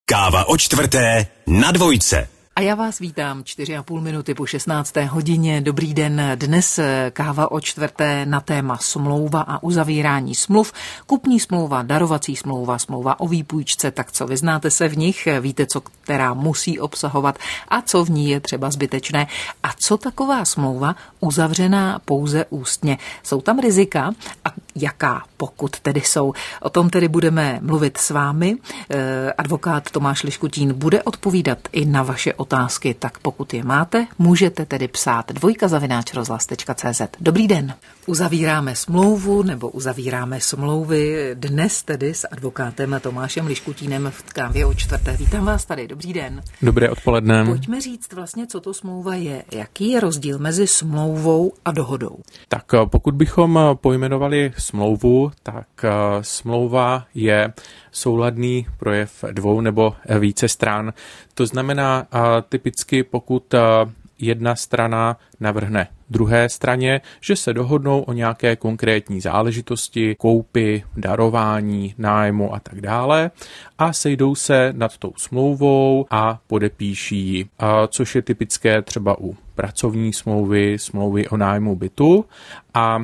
Káva o čtvrté na dvojce. A já vás vítám 4,5 minuty po 16. hodině. Dobrý den. Dnes káva o čtvrté na téma smlouva a uzavírání smluv. Kupní smlouva, darovací smlouva, smlouva o výpůjčce. Tak co, vyznáte se v nich? Víte, co která musí obsahovat a co v ní je třeba zbytečné? A co taková smlouva uzavřená pouze ústně? Jsou tam rizika? A jaká, pokud tedy jsou? O tom tedy budeme mluvit s vámi. Advokát Tomáš Liškutín bude odpovídat i na vaše otázky, tak pokud je máte, můžete tedy psát dvojka@rozhlas.cz. Dobrý den. Uzavíráme smlouvu nebo uzavíráme smlouvy dnes tedy s advokátem Tomášem Liškutínem v kávě o čtvrté. Vítám vás tady. Dobrý den. Dobré odpoledne. Pojďme říct vlastně, co to smlouva je. Jaký je rozdíl mezi smlouvou a dohodou? Tak pokud bychom pojmenovali smlouvu, tak smlouva je souladný projev dvou nebo více stran. To znamená typicky, pokud jedna strana navrhne druhé straně, že se dohodnou o nějaké konkrétní záležitosti, koupy, darování, nájmu a tak dále a sejdou se nad tou smlouvou a podepíší ji, což je typické třeba u pracovní smlouvy, smlouvy o nájmu bytu. A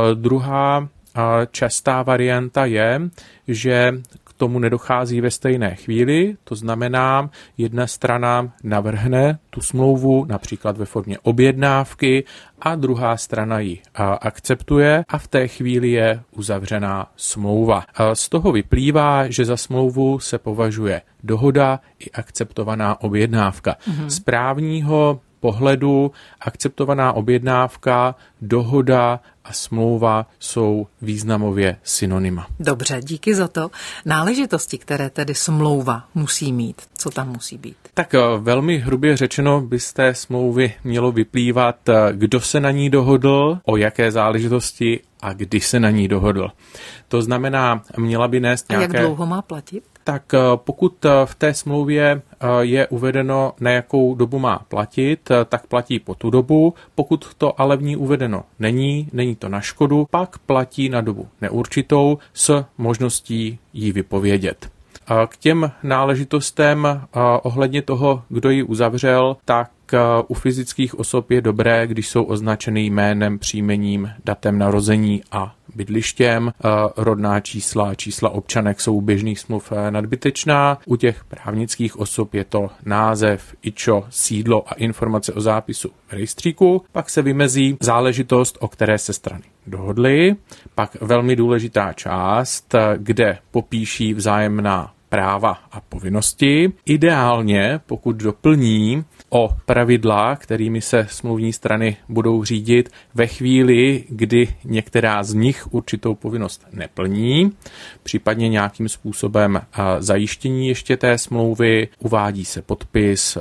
druhá častá varianta je, že tomu nedochází ve stejné chvíli, to znamená, jedna strana navrhne tu smlouvu například ve formě objednávky a druhá strana ji akceptuje a v té chvíli je uzavřená smlouva. Z toho vyplývá, že za smlouvu se považuje dohoda i akceptovaná objednávka. Z právního pohledu akceptovaná objednávka, dohoda a smlouva jsou významově synonyma. Dobře, díky za to. Náležitosti, které tedy smlouva musí mít, co tam musí být? Tak velmi hrubě řečeno by z té smlouvy mělo vyplývat, kdo se na ní dohodl, o jaké záležitosti a kdy se na ní dohodl. To znamená, měla by nést nějaké... A jak dlouho má platit? Tak pokud v té smlouvě je uvedeno, na jakou dobu má platit, tak platí po tu dobu. Pokud to ale v ní uvedeno není to na škodu, pak platí na dobu neurčitou s možností ji vypovědět. K těm náležitostem ohledně toho, kdo ji uzavřel, tak u fyzických osob je dobré, když jsou označeny jménem, příjmením, datem narození a bydlištěm. Rodná čísla občanek jsou u běžných smluv nadbytečná. U těch právnických osob je to název, IČO, sídlo a informace o zápisu v rejstříku. Pak se vymezí záležitost, o které se strany dohodly. Pak velmi důležitá část, kde popíší vzájemná práva a povinnosti. Ideálně, pokud doplní o pravidla, kterými se smluvní strany budou řídit ve chvíli, kdy některá z nich určitou povinnost neplní, případně nějakým způsobem zajištění ještě té smlouvy, uvádí se podpis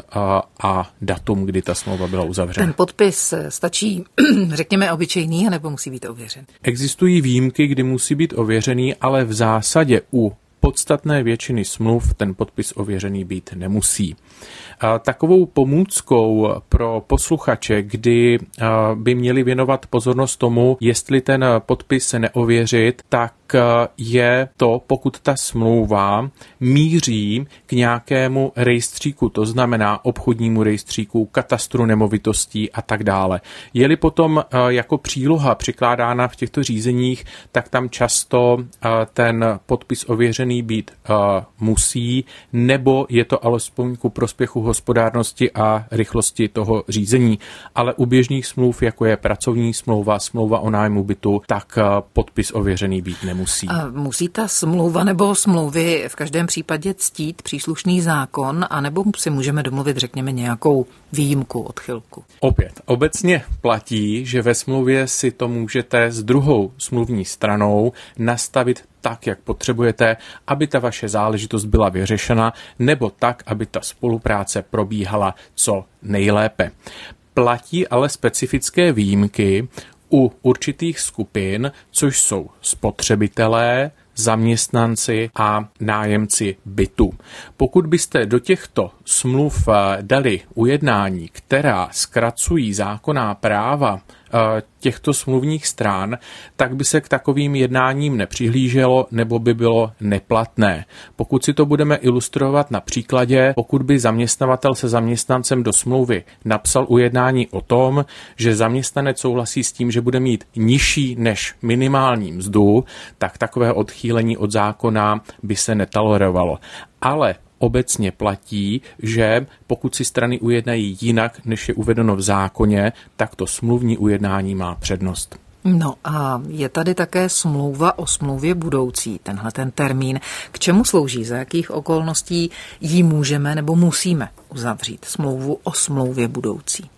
a datum, kdy ta smlouva byla uzavřena. Ten podpis stačí, řekněme, obyčejný, nebo musí být ověřen? Existují výjimky, kdy musí být ověřený, ale v zásadě u podstatné většiny smluv ten podpis ověřený být nemusí. Takovou pomůckou pro posluchače, kdy by měli věnovat pozornost tomu, jestli ten podpis se neověřit, tak je to, pokud ta smlouva míří k nějakému rejstříku, to znamená obchodnímu rejstříku, katastru nemovitostí a tak dále. Je-li potom jako příloha přikládána v těchto řízeních, tak tam často ten podpis ověřený být musí, nebo je to alespoň ku prospěchu hospodárnosti a rychlosti toho řízení. Ale u běžných smluv, jako je pracovní smlouva, smlouva o nájmu bytu, tak podpis ověřený být nemusí. A musí ta smlouva nebo smlouvy v každém případě ctít příslušný zákon, anebo si můžeme domluvit, řekněme, nějakou výjimku, odchylku? Opět, obecně platí, že ve smlouvě si to můžete s druhou smluvní stranou nastavit tak, jak potřebujete, aby ta vaše záležitost byla vyřešena, nebo tak, aby ta spolupráce probíhala co nejlépe. Platí ale specifické výjimky u určitých skupin, což jsou spotřebitelé, zaměstnanci a nájemci bytu. Pokud byste do těchto smluv dali ujednání, která zkracují zákonná práva těchto smluvních stran, tak by se k takovým jednáním nepřihlíželo nebo by bylo neplatné. Pokud si to budeme ilustrovat na příkladě, pokud by zaměstnavatel se zaměstnancem do smlouvy napsal ujednání o tom, že zaměstnanec souhlasí s tím, že bude mít nižší než minimální mzdu, tak takové odchýlení od zákona by se netolerovalo. Ale obecně platí, že pokud si strany ujednají jinak, než je uvedeno v zákoně, tak to smluvní ujednání má přednost. No a je tady také smlouva o smlouvě budoucí, tenhle ten termín. K čemu slouží, za jakých okolností ji můžeme nebo musíme uzavřít, smlouvu o smlouvě budoucí?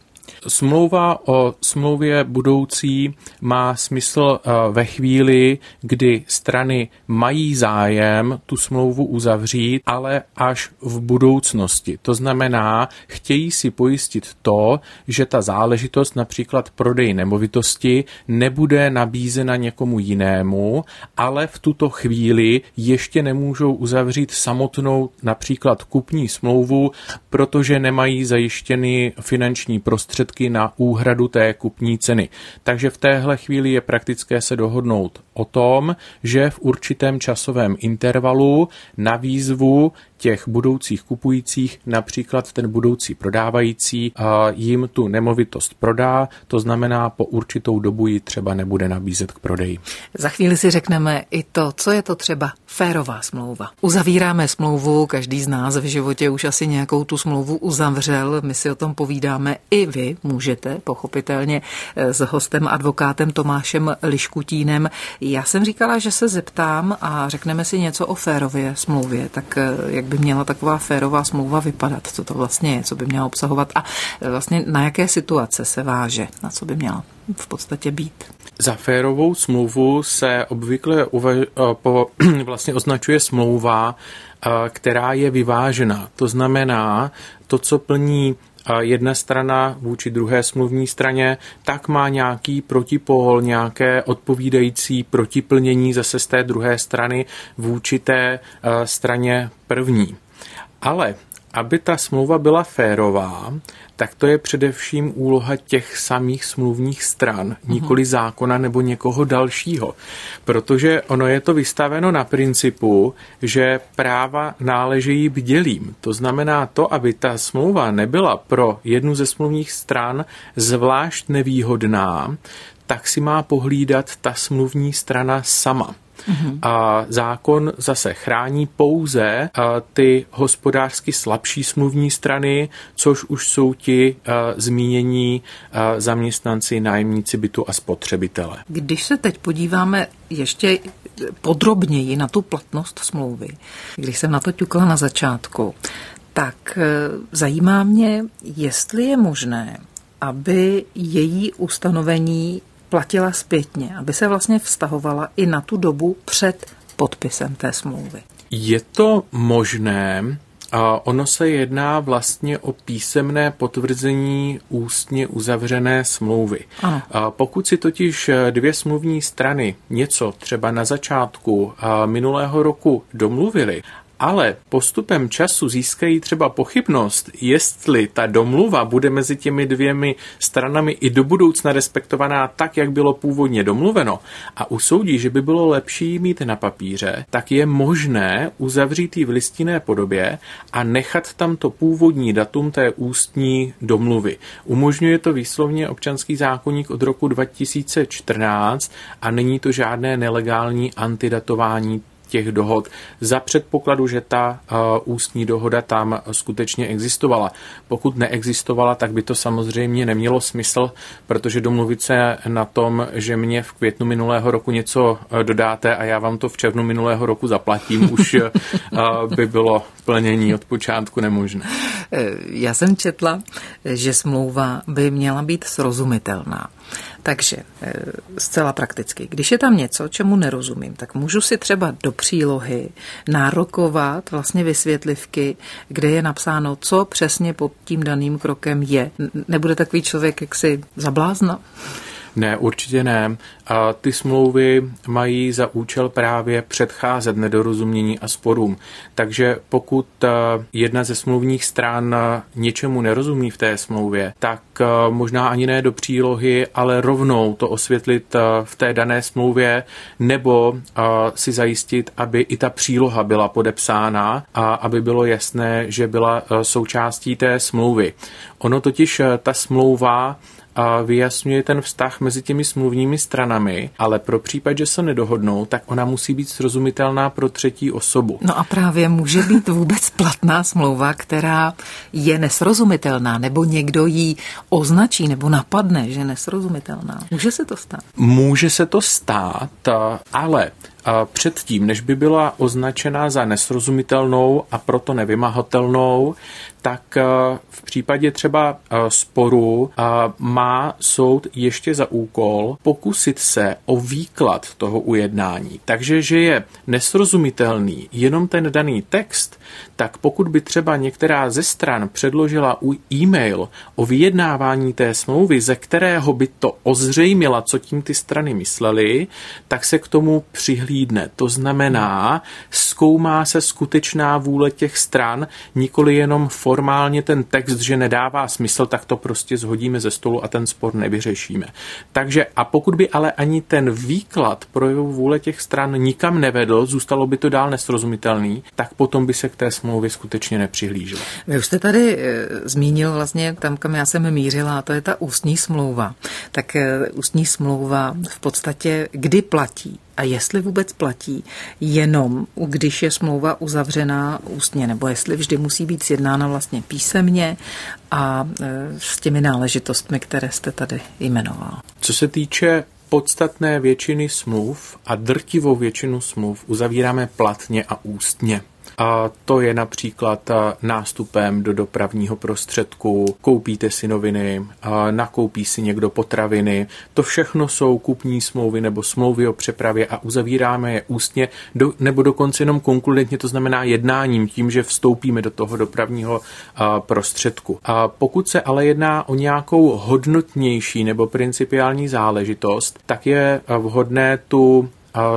Smlouva o smlouvě budoucí má smysl ve chvíli, kdy strany mají zájem tu smlouvu uzavřít, ale až v budoucnosti. To znamená, chtějí si pojistit to, že ta záležitost, například prodej nemovitosti, nebude nabízena někomu jinému, ale v tuto chvíli ještě nemůžou uzavřít samotnou například kupní smlouvu, protože nemají zajištěny finanční prostředky na úhradu té kupní ceny. Takže v téhle chvíli je praktické se dohodnout o tom, že v určitém časovém intervalu na výzvu těch budoucích kupujících, například ten budoucí prodávající, jim tu nemovitost prodá, to znamená po určitou dobu ji třeba nebude nabízet k prodeji. Za chvíli si řekneme i to, co je to třeba férová smlouva. Uzavíráme smlouvu, každý z nás v životě už asi nějakou tu smlouvu uzavřel, my si o tom povídáme, i vy můžete, pochopitelně, s hostem advokátem Tomášem Liškutínem. Já jsem říkala, že se zeptám a řekneme si něco o férové smlouvě, tak jak by měla taková férová smlouva vypadat, co to vlastně je, co by měla obsahovat a vlastně na jaké situace se váže, na co by měla v podstatě být. Za férovou smlouvu se obvykle vlastně označuje smlouva, která je vyvážená. To znamená, to, co plní jedna strana vůči druhé smluvní straně, tak má nějaký protipól, nějaké odpovídající protiplnění zase z té druhé strany vůči té straně první. Ale aby ta smlouva byla férová, tak to je především úloha těch samých smluvních stran, nikoli zákona nebo někoho dalšího. Protože ono je to vystaveno na principu, že práva náležejí bdělým. To znamená to, aby ta smlouva nebyla pro jednu ze smluvních stran zvlášť nevýhodná, tak si má pohlídat ta smluvní strana sama. A zákon zase chrání pouze ty hospodářsky slabší smluvní strany, což už jsou ti zmínění zaměstnanci, nájemníci bytu a spotřebitele. Když se teď podíváme ještě podrobněji na tu platnost smlouvy, když jsem na to ťukla na začátku, tak zajímá mě, jestli je možné, aby její ustanovení platila zpětně, aby se vlastně vztahovala i na tu dobu před podpisem té smlouvy. Je to možné, a ono se jedná vlastně o písemné potvrzení ústně uzavřené smlouvy. Ano. Pokud si totiž dvě smluvní strany něco třeba na začátku minulého roku domluvily, ale postupem času získají třeba pochybnost, jestli ta domluva bude mezi těmi dvěmi stranami i do budoucna respektovaná tak, jak bylo původně domluveno, a usoudí, že by bylo lepší mít na papíře, tak je možné uzavřít ji v listinné podobě a nechat tam to původní datum té ústní domluvy. Umožňuje to výslovně občanský zákoník od roku 2014 a není to žádné nelegální antidatování těch dohod za předpokladu, že ta ústní dohoda tam skutečně existovala. Pokud neexistovala, tak by to samozřejmě nemělo smysl, protože domluvit se na tom, že mě v květnu minulého roku něco dodáte a já vám to v červnu minulého roku zaplatím, už by bylo plnění od počátku nemožné. Já jsem četla, že smlouva by měla být srozumitelná. Takže zcela prakticky, když je tam něco, čemu nerozumím, tak můžu si třeba do přílohy nárokovat vlastně vysvětlivky, kde je napsáno, co přesně pod tím daným krokem je. Nebude takový člověk jaksi zablázna? Ne, určitě ne. Ty smlouvy mají za účel právě předcházet nedorozumění a sporům. Takže pokud jedna ze smluvních stran něčemu nerozumí v té smlouvě, tak možná ani ne do přílohy, ale rovnou to osvětlit v té dané smlouvě nebo si zajistit, aby i ta příloha byla podepsána a aby bylo jasné, že byla součástí té smlouvy. Ono totiž ta smlouva vyjasňuje ten vztah mezi těmi smluvními stranami, ale pro případ, že se nedohodnou, tak ona musí být srozumitelná pro třetí osobu. No a právě může být vůbec platná smlouva, která je nesrozumitelná, nebo někdo ji označí nebo napadne, že je nesrozumitelná. Může se to stát? Může se to stát, ale předtím, než by byla označena za nesrozumitelnou a proto nevymahatelnou, tak v případě třeba sporu má soud ještě za úkol pokusit se o výklad toho ujednání. Takže, že je nesrozumitelný jenom ten daný text, tak pokud by třeba některá ze stran předložila e-mail o vyjednávání té smlouvy, ze kterého by to ozřejmila, co tím ty strany myslely, tak se k tomu přihlídne. To znamená, zkoumá se skutečná vůle těch stran, nikoli jenom formálně ten text, že nedává smysl, tak to prostě zhodíme ze stolu a ten spor nevyřešíme. Takže a pokud by ale ani ten výklad projevu vůle těch stran nikam nevedl, zůstalo by to dál nesrozumitelný, tak potom by se k té smlouvě skutečně nepřihlíželo. Vy už jste tady zmínil vlastně tam, kam já jsem mířila, a to je ta ústní smlouva. Tak ústní smlouva v podstatě kdy platí? A jestli vůbec platí jenom, když je smlouva uzavřená ústně, nebo jestli vždy musí být sjednána vlastně písemně a s těmi náležitostmi, které jste tady jmenoval. Co se týče podstatné většiny smluv a drtivou většinu smluv uzavíráme platně a ústně. A to je například nástupem do dopravního prostředku, koupíte si noviny, nakoupí si někdo potraviny. To všechno jsou kupní smlouvy nebo smlouvy o přepravě a uzavíráme je ústně nebo dokonce jenom konkludentně, to znamená jednáním, tím, že vstoupíme do toho dopravního prostředku. A pokud se ale jedná o nějakou hodnotnější nebo principiální záležitost, tak je vhodné tu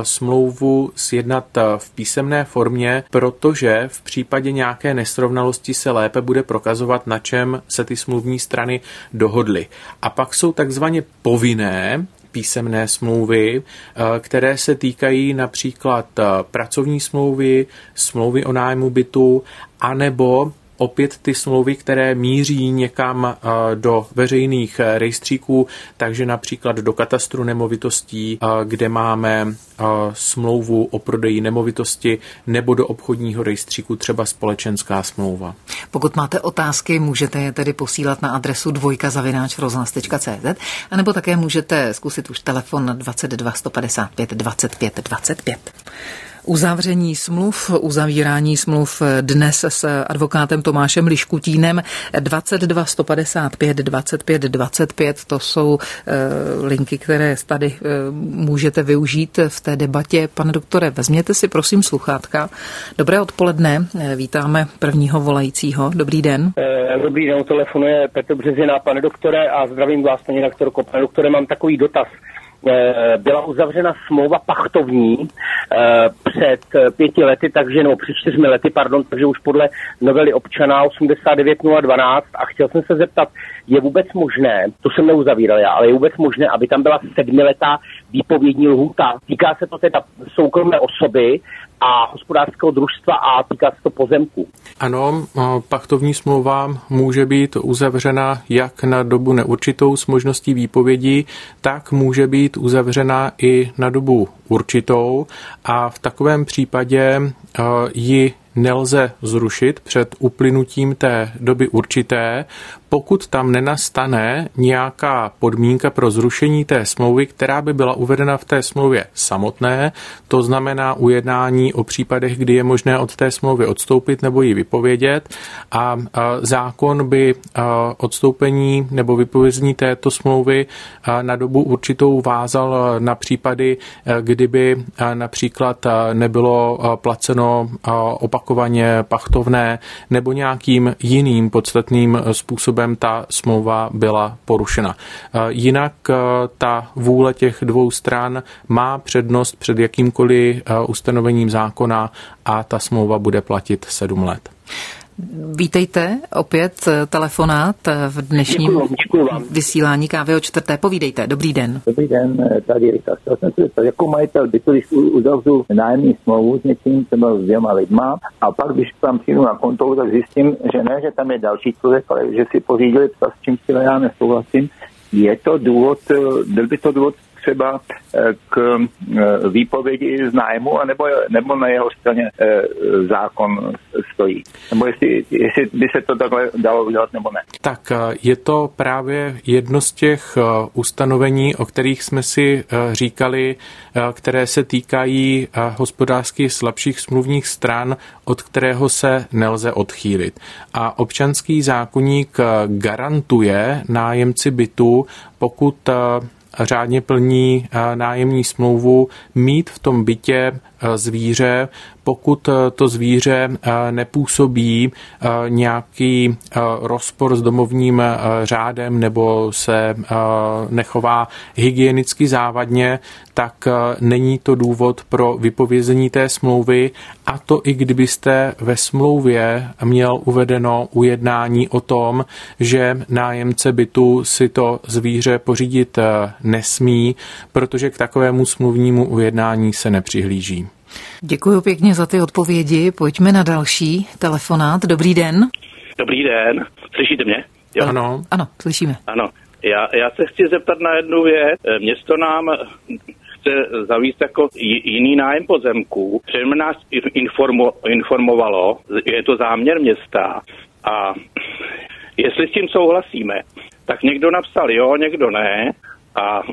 smlouvu sjednat v písemné formě, protože v případě nějaké nesrovnalosti se lépe bude prokazovat, na čem se ty smluvní strany dohodly. A pak jsou takzvaně povinné písemné smlouvy, které se týkají například pracovní smlouvy, smlouvy o nájmu bytu, anebo opět ty smlouvy, které míří někam do veřejných rejstříků, takže například do katastru nemovitostí, kde máme smlouvu o prodeji nemovitosti, nebo do obchodního rejstříku, třeba společenská smlouva. Pokud máte otázky, můžete je tedy posílat na adresu dvojka@rozhlas.cz, anebo také můžete zkusit už telefon na 22 155 25 25. Uzavírání smluv dnes s advokátem Tomášem Liškutínem 22 155 25 25. To jsou linky, které tady můžete využít v té debatě. Pane doktore, vezměte si prosím sluchátka. Dobré odpoledne, vítáme prvního volajícího. Dobrý den. Dobrý den, telefonuje Petr Březina, pane doktore, a zdravím vás, paní doktorko. Pane doktore, mám takový dotaz. Byla uzavřena smlouva pachtovní před 5 lety, před 4 lety, takže už podle novely občana 89012 a chtěl jsem se zeptat, je vůbec možné, to jsem neuzavíral já, ale je vůbec možné, aby tam byla 7letá výpovědní lhůta. Týká se to teda soukromé osoby a hospodářského družstva a týká se to pozemku. Ano, pachtovní smlouva může být uzavřena jak na dobu neurčitou s možností výpovědi, tak může být uzavřena i na dobu určitou a v takovém případě ji nelze zrušit před uplynutím té doby určité, pokud tam nenastane nějaká podmínka pro zrušení té smlouvy, která by byla uvedena v té smlouvě samotné, to znamená ujednání o případech, kdy je možné od té smlouvy odstoupit nebo ji vypovědět a zákon by odstoupení nebo vypovězení této smlouvy na dobu určitou vázal na případy, kdyby například nebylo placeno opakovaně pachtovné nebo nějakým jiným podstatným způsobem způsobem ta smlouva byla porušena. Jinak ta vůle těch dvou stran má přednost před jakýmkoliv ustanovením zákona a ta smlouva bude platit 7 let. Vítejte, opět telefonát v dnešním vysílání Kávy o čtvrté. Povídejte, dobrý den. Dobrý den, tady Rita. Chtěl jsem se zeptat, jako majitel bytu, když uzavřu nájemní smlouvu s někým, třeba s 2 lidma, a pak, když tam přijdu na kontrolu, tak zjistím, že ne, že tam je další člověk, ale že si pořídili psa, s čím si já nesouhlasím. Je to důvod, byl by to důvod třeba k výpovědi z nájmu, nebo na jeho straně zákon stojí? Nebo jestli by se to takhle dalo udělat, nebo ne? Tak je to právě jedno z těch ustanovení, o kterých jsme si říkali, které se týkají hospodářsky slabších smluvních stran, od kterého se nelze odchýlit. A občanský zákoník garantuje nájemci bytu, pokud řádně plní nájemní smlouvu, mít v tom bytě zvíře, pokud to zvíře nepůsobí nějaký rozpor s domovním řádem nebo se nechová hygienicky závadně, tak není to důvod pro vypovězení té smlouvy, a to i kdybyste ve smlouvě měl uvedeno ujednání o tom, že nájemce bytu si to zvíře pořídit nesmí, protože k takovému smluvnímu ujednání se nepřihlíží. Děkuji pěkně za ty odpovědi. Pojďme na další telefonát. Dobrý den. Dobrý den. Slyšíte mě? Jo? Ano, slyšíme. Ano. Já se chci zeptat na jednu věc. Město nám chce zavést jako jiný nájem pozemků. Předem nás informovalo, je to záměr města, a jestli s tím souhlasíme, tak někdo napsal jo, někdo ne. A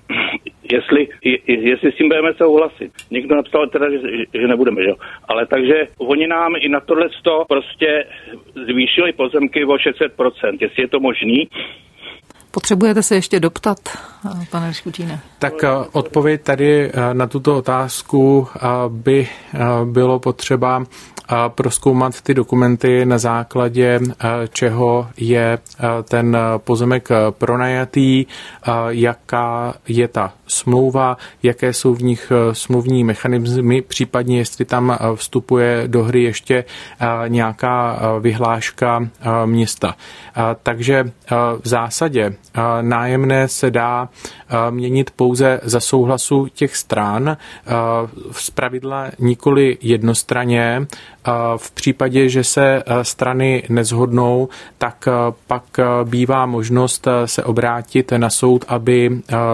jestli s tím budeme souhlasit. Někdo napsal teda, že nebudeme, že? Ale takže oni nám i na tohleto prostě zvýšili pozemky o 600%. Jestli je to možný? Potřebujete se ještě doptat, pane Škutíne? Tak odpověď tady na tuto otázku by bylo potřeba prozkoumat ty dokumenty, na základě čeho je ten pozemek pronajatý, jaká je ta smlouva, jaké jsou v nich smluvní mechanismy, případně jestli tam vstupuje do hry ještě nějaká vyhláška města. Takže v zásadě nájemné se dá měnit pouze za souhlasu těch stran, zpravidla nikoli jednostranně. V případě, že se strany neshodnou, tak pak bývá možnost se obrátit na soud, aby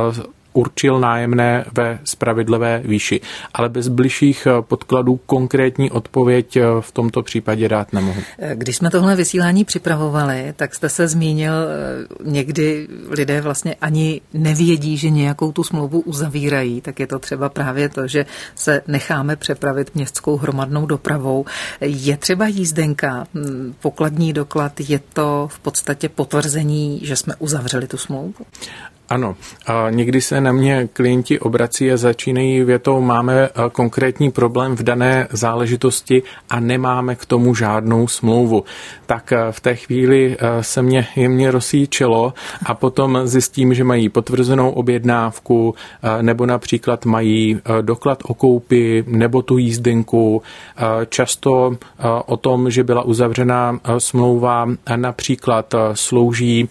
určil nájemné ve spravedlivé výši. Ale bez bližších podkladů konkrétní odpověď v tomto případě dát nemohu. Když jsme tohle vysílání připravovali, tak jste se zmínil, někdy lidé vlastně ani nevědí, že nějakou tu smlouvu uzavírají, tak je to třeba právě to, že se necháme přepravit městskou hromadnou dopravou. Je třeba jízdenka, pokladní doklad, je to v podstatě potvrzení, že jsme uzavřeli tu smlouvu? Ano, někdy se na mě klienti obrací a začínají větou, máme konkrétní problém v dané záležitosti a nemáme k tomu žádnou smlouvu. Tak v té chvíli se mě jemně rozsvíčilo a potom zjistím, že mají potvrzenou objednávku nebo například mají doklad o koupi nebo tu jízdenku. Často o tom, že byla uzavřena smlouva, například slouží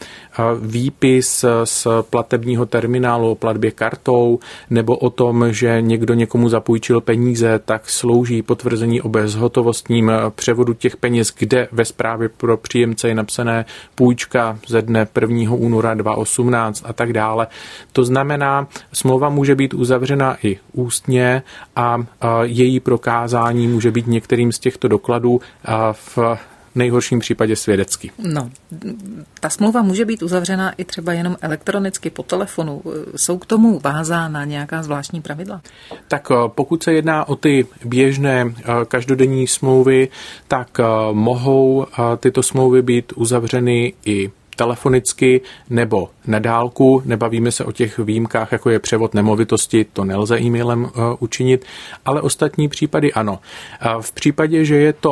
výpis z platebního terminálu o platbě kartou, nebo o tom, že někdo někomu zapůjčil peníze, tak slouží potvrzení o bezhotovostním převodu těch peněz, kde ve zprávě pro příjemce je napsané půjčka ze dne 1. února 2018 a tak dále. To znamená, smlouva může být uzavřena i ústně a její prokázání může být některým z těchto dokladů v nejhorším případě svědecky. No, ta smlouva může být uzavřena i třeba jenom elektronicky po telefonu. Jsou k tomu vázána nějaká zvláštní pravidla? Tak pokud se jedná o ty běžné každodenní smlouvy, tak mohou tyto smlouvy být uzavřeny i telefonicky nebo na dálku. Nebavíme se o těch výjimkách, jako je převod nemovitosti, to nelze e-mailem učinit, ale ostatní případy ano. V případě, že je to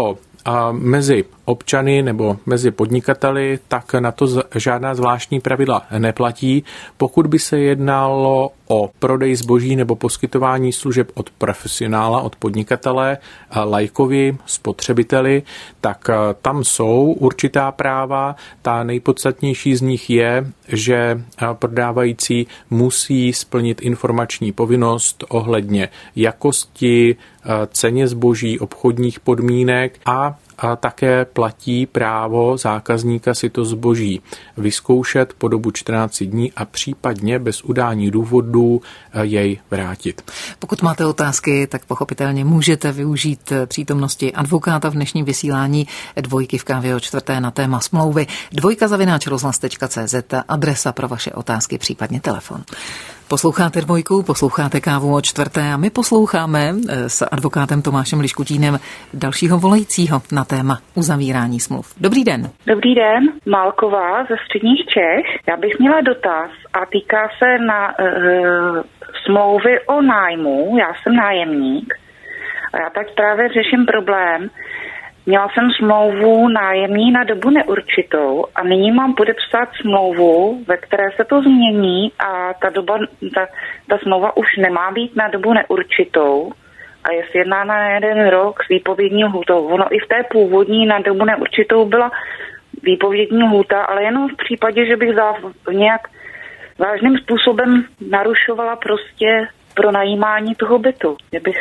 mezi občany nebo mezi podnikateli, tak na to žádná zvláštní pravidla neplatí. Pokud by se jednalo o prodej zboží nebo poskytování služeb od profesionála, od podnikatele, laikovi, spotřebiteli, tak tam jsou určitá práva. Ta nejpodstatnější z nich je, že prodávající musí splnit informační povinnost ohledně jakosti, ceně zboží, obchodních podmínek a také platí právo zákazníka si to zboží vyzkoušet po dobu 14 dní a případně bez udání důvodů jej vrátit. Pokud máte otázky, tak pochopitelně můžete využít přítomnosti advokáta v dnešním vysílání Dvojky v kávě o čtvrté na téma smlouvy. dvojka@rozhlas.cz, adresa pro vaše otázky, případně telefon. Posloucháte Dvojku, posloucháte Kávu o čtvrté a my posloucháme s advokátem Tomášem Liškutínem dalšího volajícího na téma uzavírání smluv. Dobrý den. Dobrý den, Málková ze středních Čech. Já bych měla dotaz a týká se na smlouvy o nájmu. Já jsem nájemník a já tak právě řeším problém. Měla jsem smlouvu nájemní na dobu neurčitou a nyní mám podepsat smlouvu, ve které se to změní a ta smlouva už nemá být na dobu neurčitou a je sjednána na 1 rok s výpovědní lhůtou. Ono i v té původní na dobu neurčitou byla výpovědní lhůta, ale jenom v případě, že bych nějak vážným způsobem narušovala prostě pronajímání toho bytu.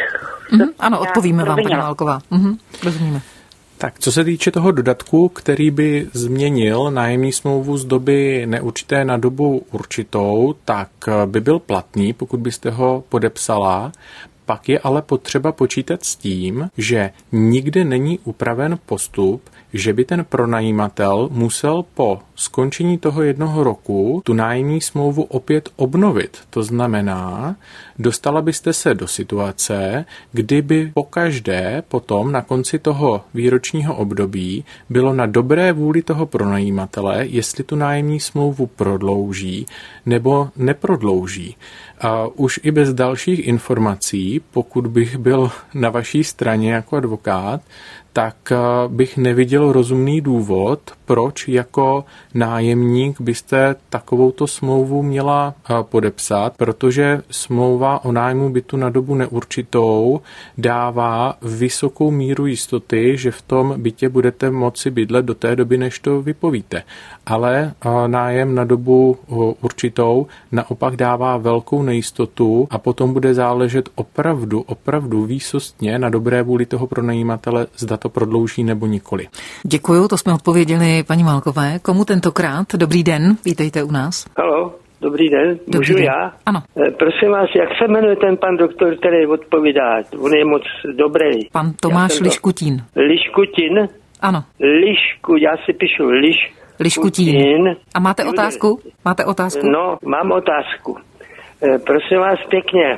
Ano, odpovíme vám, paní Málková. Rozumíme. Tak, co se týče toho dodatku, který by změnil nájemní smlouvu z doby neurčité na dobu určitou, tak by byl platný, pokud byste ho podepsala. Pak je ale potřeba počítat s tím, že nikde není upraven postup, že by ten pronajímatel musel po skončení toho 1 roku tu nájemní smlouvu opět obnovit. To znamená, dostala byste se do situace, kdyby pokaždé potom na konci toho výročního období bylo na dobré vůli toho pronajímatele, jestli tu nájemní smlouvu prodlouží nebo neprodlouží. A už i bez dalších informací, pokud bych byl na vaší straně jako advokát, tak bych neviděl rozumný důvod, proč jako nájemník byste takovouto smlouvu měla podepsat, protože smlouva o nájmu bytu na dobu neurčitou dává vysokou míru jistoty, že v tom bytě budete moci bydlet do té doby, než to vypovíte. Ale nájem na dobu určitou naopak dává velkou nejistotu a potom bude záležet opravdu výsostně na dobré vůli toho pronajímatele, zda to prodlouží nebo nikoli. Děkuju, to jsme odpověděli paní Málkové. Komu tentokrát? Dobrý den, vítejte u nás. Haló, dobrý den, můžu já? Ano. Prosím vás, jak se jmenuje ten pan doktor, který odpovídá? On je moc dobrý. Pan Tomáš Liškutín. Liškutín? Ano. Já si píšu Liškutín. A máte otázku? No, mám otázku. Prosím vás pěkně,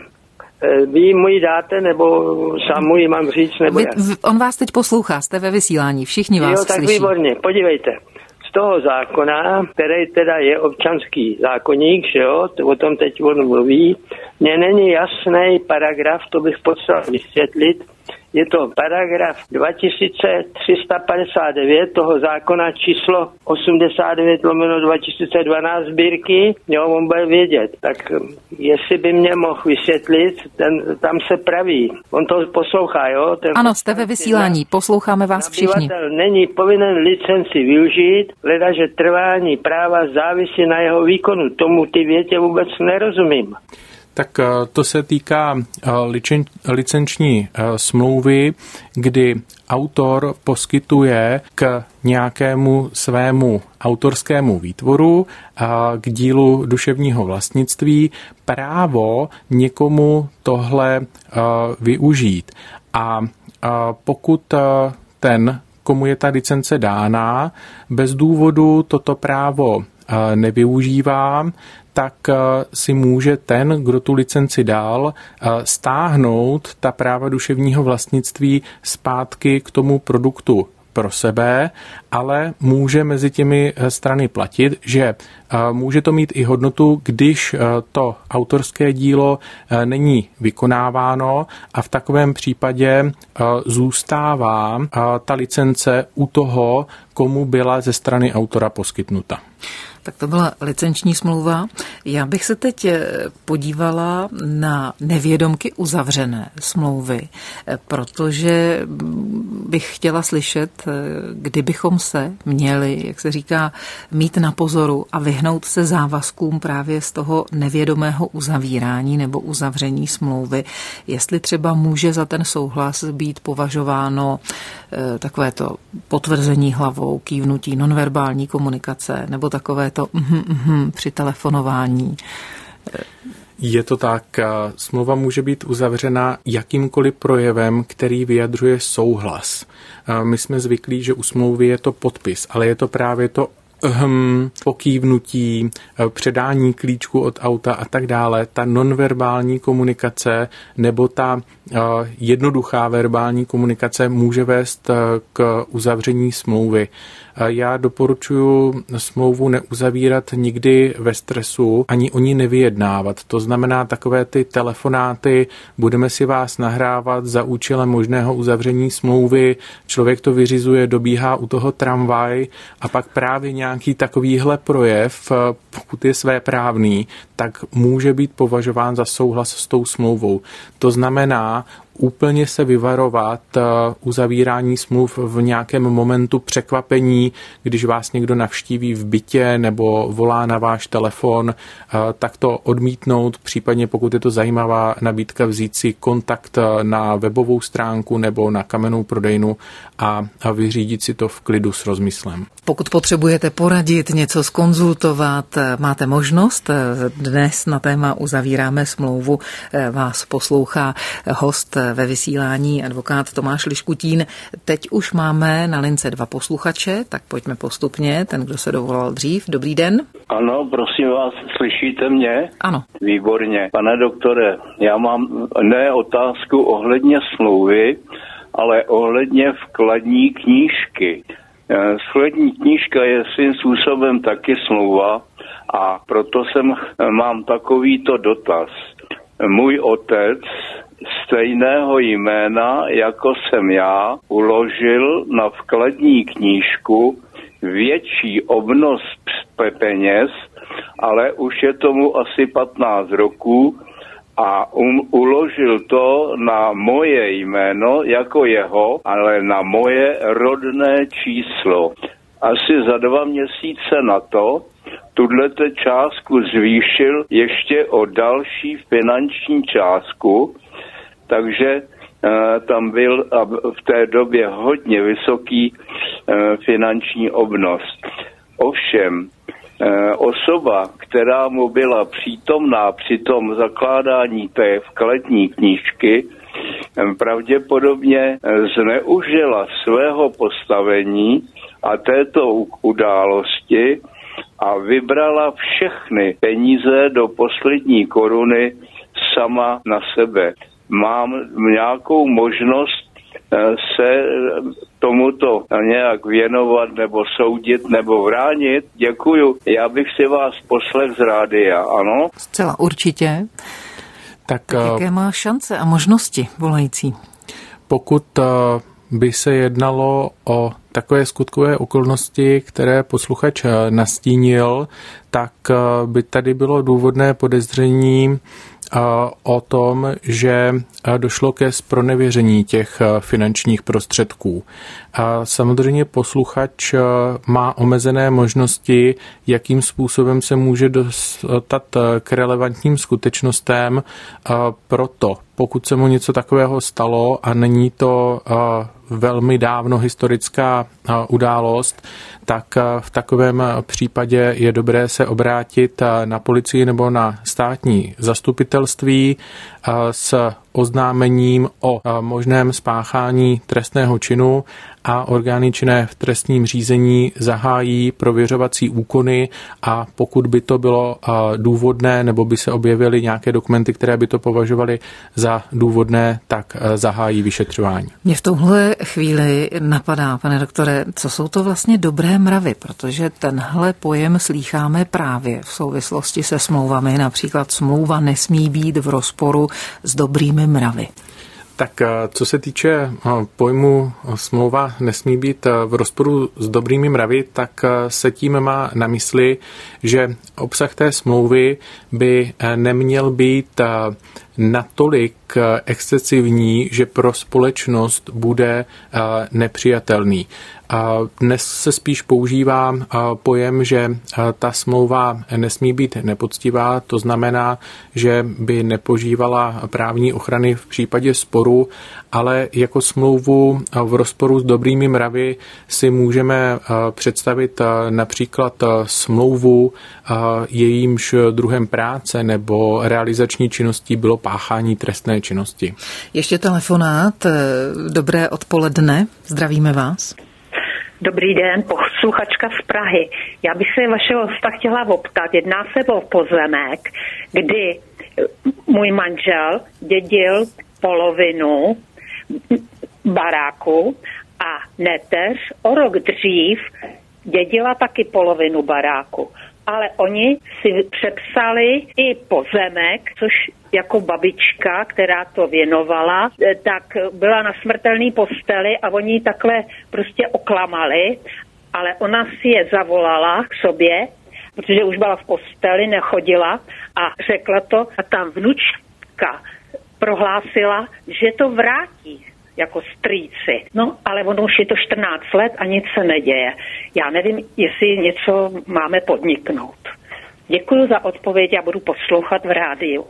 vy můj dáte, nebo sám můj mám říct, nebo On vás teď poslouchá, jste ve vysílání, všichni vás slyší. Jo, tak výborně, podívejte. Z toho zákona, který teda je občanský zákoník, že jo, o tom teď on mluví, mně není jasný paragraf, to bych potřeboval vysvětlit. Je to paragraf 2359 toho zákona číslo 89/2012 sbírky, jo, on bude vědět. Tak jestli by mě mohl vysvětlit, tam se praví, on to poslouchá, jo? Ano, jste ve vysílání, posloucháme vás všichni. Není povinen licenci využít, ledaže trvání práva závisí na jeho výkonu. Tomu ty větě vůbec nerozumím. Tak to se týká licenční smlouvy, kdy autor poskytuje k nějakému svému autorskému výtvoru, k dílu duševního vlastnictví právo někomu tohle využít. A pokud ten, komu je ta licence dána, bez důvodu toto právo nevyužívá, tak si může ten, kdo tu licenci dal, stáhnout ta práva duševního vlastnictví zpátky k tomu produktu pro sebe, ale může mezi těmi strany platit, že může to mít i hodnotu, když to autorské dílo není vykonáváno a v takovém případě zůstává ta licence u toho, komu byla ze strany autora poskytnuta. Tak to byla licenční smlouva. Já bych se teď podívala na nevědomky uzavřené smlouvy, protože bych chtěla slyšet, kdybychom se měli, jak se říká, mít na pozoru a vyhnout se závazkům právě z toho nevědomého uzavírání nebo uzavření smlouvy, jestli třeba může za ten souhlas být považováno takovéto potvrzení hlavou, kývnutí, nonverbální komunikace nebo takové to při telefonování. Je to tak, smlouva může být uzavřena jakýmkoliv projevem, který vyjadřuje souhlas. My jsme zvyklí, že u smlouvy je to podpis, ale je to právě to pokývnutí, předání klíčku od auta a tak dále, ta nonverbální komunikace nebo ta jednoduchá verbální komunikace může vést k uzavření smlouvy. Já doporučuji smlouvu neuzavírat nikdy ve stresu, ani o ní nevyjednávat. To znamená takové ty telefonáty, budeme si vás nahrávat za účelem možného uzavření smlouvy, člověk to vyřizuje, dobíhá u toho tramvaj a pak právě nějaký takovýhle projev, pokud je svéprávný, tak může být považován za souhlas s tou smlouvou. To znamená úplně se vyvarovat uzavírání smluv v nějakém momentu překvapení, když vás někdo navštíví v bytě nebo volá na váš telefon, tak to odmítnout, případně pokud je to zajímavá nabídka, vzít si kontakt na webovou stránku nebo na kamennou prodejnu a vyřídit si to v klidu s rozmyslem. Pokud potřebujete poradit, něco zkonzultovat, máte možnost. Dnes na téma Uzavíráme smlouvu vás poslouchá host ve vysílání, advokát Tomáš Liškutín. Teď už máme na lince 2 posluchače, tak pojďme postupně. Ten, kdo se dovolal dřív. Dobrý den. Ano, prosím vás, slyšíte mě? Ano. Výborně. Pane doktore, já mám ne otázku ohledně smlouvy, ale ohledně vkladní knížky. Vkladní knížka je svým způsobem taky smlouva a proto mám takovýto dotaz. Můj otec stejného jména, jako jsem já, uložil na vkladní knížku větší obnos peněz, ale už je tomu asi 15 roků a uložil to na moje jméno jako jeho, ale na moje rodné číslo. Asi za 2 měsíce na to tuto částku zvýšil ještě o další finanční částku, takže tam byl v té době hodně vysoký finanční obnos. Ovšem, osoba, která mu byla přítomná při tom zakládání té vkladní knížky, pravděpodobně zneužila svého postavení a této události a vybrala všechny peníze do poslední koruny sama na sebe. Mám nějakou možnost se tomuto nějak věnovat nebo soudit nebo vránit? Děkuju. Já bych si vás poslech z rádia, ano? Zcela určitě. Tak jaké má šance a možnosti volající? Pokud by se jednalo o takové skutkové okolnosti, které posluchač nastínil, tak by tady bylo důvodné podezření o tom, že došlo ke zpronevěření těch finančních prostředků. Samozřejmě posluchač má omezené možnosti, jakým způsobem se může dostat k relevantním skutečnostem. Proto, pokud se mu něco takového stalo a není to velmi dávno historická událost, tak v takovém případě je dobré se obrátit na policii nebo na státní zastupitelství s oznámením o možném spáchání trestného činu a orgány činné v trestním řízení zahájí prověřovací úkony a pokud by to bylo důvodné nebo by se objevily nějaké dokumenty, které by to považovaly za důvodné, tak zahájí vyšetřování. Mě v tomhle chvíli napadá, pane doktore, co jsou to vlastně dobré mravy, protože tenhle pojem slýcháme právě v souvislosti se smlouvami, například smlouva nesmí být v rozporu s dobrými mravy. Tak co se týče pojmu smlouva nesmí být v rozporu s dobrými mravy, tak se tím má na mysli, že obsah té smlouvy by neměl být natolik excesivní, že pro společnost bude nepřijatelný. Dnes se spíš používá pojem, že ta smlouva nesmí být nepoctivá, to znamená, že by nepožívala právní ochrany v případě sporu, ale jako smlouvu v rozporu s dobrými mravy si můžeme představit například smlouvu, jejímž druhem práce nebo realizační činností bylo páchání trestné činnosti. Ještě telefonát. Dobré odpoledne, zdravíme vás. Dobrý den, posluchačka z Prahy. Já bych se vašeho hosta chtěla optat. Jedná se o pozemek, kdy můj manžel dědil polovinu baráku a neteř o rok dřív dědila taky polovinu baráku. Ale oni si přepsali i pozemek, což jako babička, která to věnovala, tak byla na smrtelné posteli a oni ji takhle prostě oklamali, ale ona si je zavolala k sobě, protože už byla v posteli, nechodila a řekla to a tam vnučka prohlásila, že to vrátí jako strýci. No, ale ono už je to 14 let a nic se neděje. Já nevím, jestli něco máme podniknout. Děkuji za odpověď, já budu poslouchat v rádiu.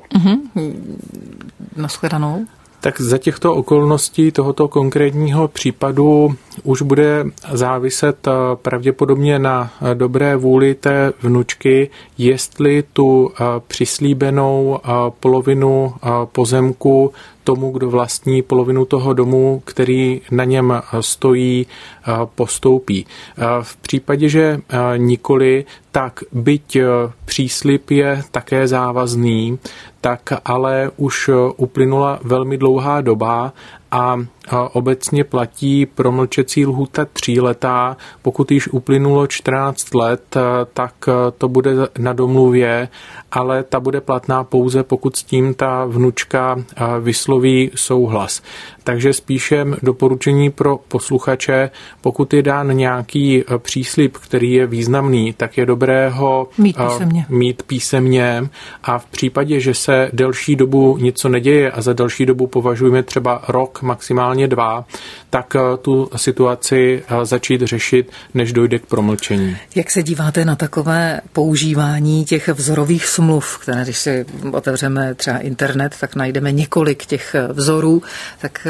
Nashledanou. Tak za těchto okolností tohoto konkrétního případu už bude záviset pravděpodobně na dobré vůli té vnučky, jestli tu přislíbenou polovinu pozemku tomu, kdo vlastní polovinu toho domu, který na něm stojí, postoupí. V případě, že nikoli, tak byť příslib je také závazný, tak ale už uplynula velmi dlouhá doba a obecně platí promlčecí lhůta 3letá. Pokud již uplynulo 14 let, tak to bude na domluvě, ale ta bude platná pouze, pokud s tím ta vnučka vysloví souhlas. Takže spíše doporučení pro posluchače, pokud je dán nějaký příslib, který je významný, tak je dobré ho mít písemně a v případě, že se delší dobu něco neděje a za delší dobu považujeme třeba rok, maximálně 2, tak tu situaci začít řešit, než dojde k promlčení. Jak se díváte na takové používání těch vzorových smluv, které když si otevřeme třeba internet, tak najdeme několik těch vzorů, tak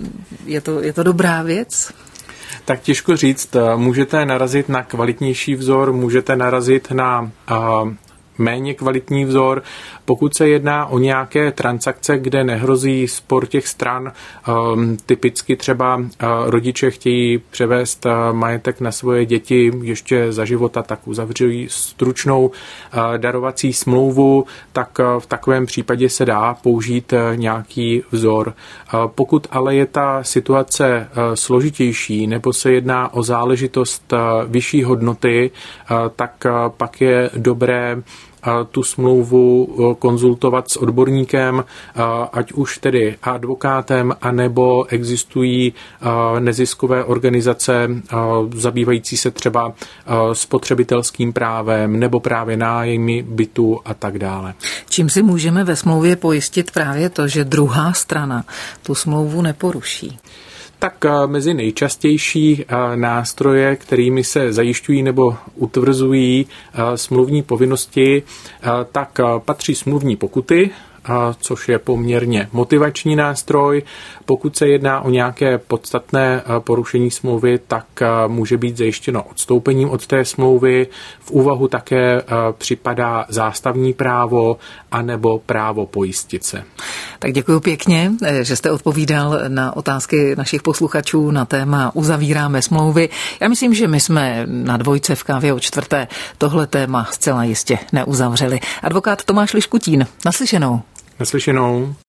je to dobrá věc? Tak těžko říct, můžete narazit na kvalitnější vzor, můžete narazit na méně kvalitní vzor. Pokud se jedná o nějaké transakce, kde nehrozí spor těch stran, typicky třeba rodiče chtějí převést majetek na svoje děti ještě za života, tak uzavří stručnou darovací smlouvu, tak v takovém případě se dá použít nějaký vzor. Pokud ale je ta situace složitější nebo se jedná o záležitost vyšší hodnoty, tak pak je dobré tu smlouvu konzultovat s odborníkem, ať už tedy advokátem, anebo existují neziskové organizace zabývající se třeba spotřebitelským právem nebo právě nájmy bytu a tak dále. Čím si můžeme ve smlouvě pojistit právě to, že druhá strana tu smlouvu neporuší? Tak mezi nejčastější nástroje, kterými se zajišťují nebo utvrzují smluvní povinnosti, tak patří smluvní pokuty, což je poměrně motivační nástroj. Pokud se jedná o nějaké podstatné porušení smlouvy, tak může být zajištěno odstoupením od té smlouvy. V úvahu také připadá zástavní právo anebo právo pojistit se. Tak děkuji pěkně, že jste odpovídal na otázky našich posluchačů na téma Uzavíráme smlouvy. Já myslím, že my jsme na Dvojce v Kávě o čtvrté tohle téma zcela jistě neuzavřeli. Advokát Tomáš Liškutín, naslyšenou. Naslyšenou.